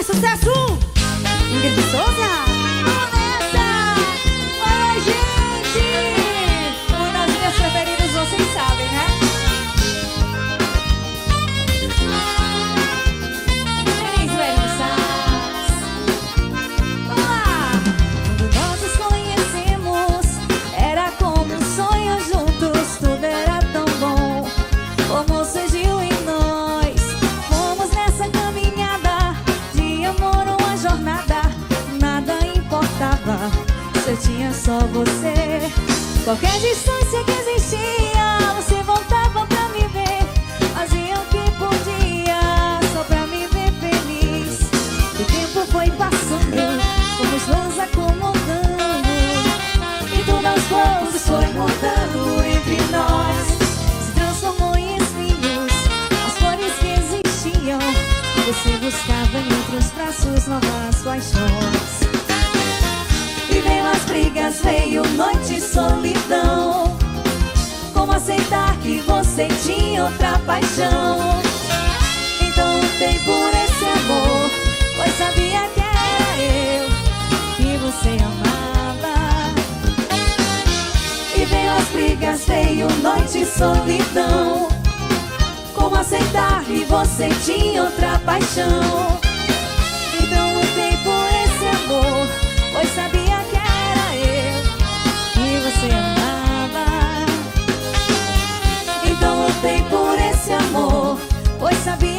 mais sucesso! Ingrid de Souza! Oi, gente! Uma das minhas preferidas, vocês sabem, né? Feliz Versace! Vamos lá! Quando nós nos conhecemos, era como um sonho juntos, tudo era tão bom. Como surgiu em nós, fomos nessa caminhada de amor, uma jornada, nada importava se eu tinha só você. Qualquer distância que existia, você voltava pra me ver, fazia o que podia só pra me ver feliz. O tempo foi passando, fomos nos acomodando, e tudo aos poucos foi mudando entre nós. Se transformou em espinhos as flores que existiam, você buscava entre os braços novas paixões. E veio as brigas, veio noite e solidão. Como aceitar que você tinha outra paixão? Então lutei por esse amor, pois sabia que era eu que você amava. E veio as brigas, veio noite e solidão. Como aceitar que você tinha outra paixão? Então lutei por esse amor, pois sabia que era eu que você amava. Então lutei por esse amor, pois sabia